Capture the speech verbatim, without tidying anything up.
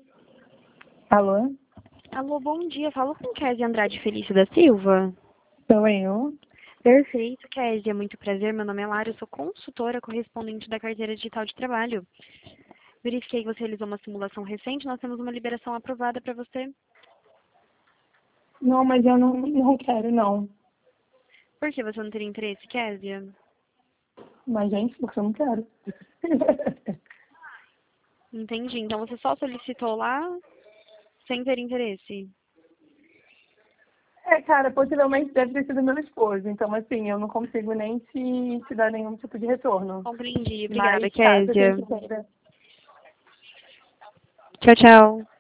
Alô? Alô, bom dia. Falo com Kézia Andrade Felício da Silva. Sou eu. Perfeito, Kézia. Muito prazer. Meu nome é Lara. Eu sou consultora correspondente da carteira digital de trabalho. Verifiquei que você realizou uma simulação recente. Nós temos uma liberação aprovada para você. Não, mas eu não, não quero, não. Por que você não teria interesse, Kézia? Mas, gente, porque eu não quero. Entendi. Então você só solicitou lá sem ter interesse. É, cara, possivelmente deve ter sido meu esposo. Então, assim, eu não consigo nem te, te dar nenhum tipo de retorno. Compreendi. Obrigada, Mas, caso a Kézia. gente queira. Tchau, tchau.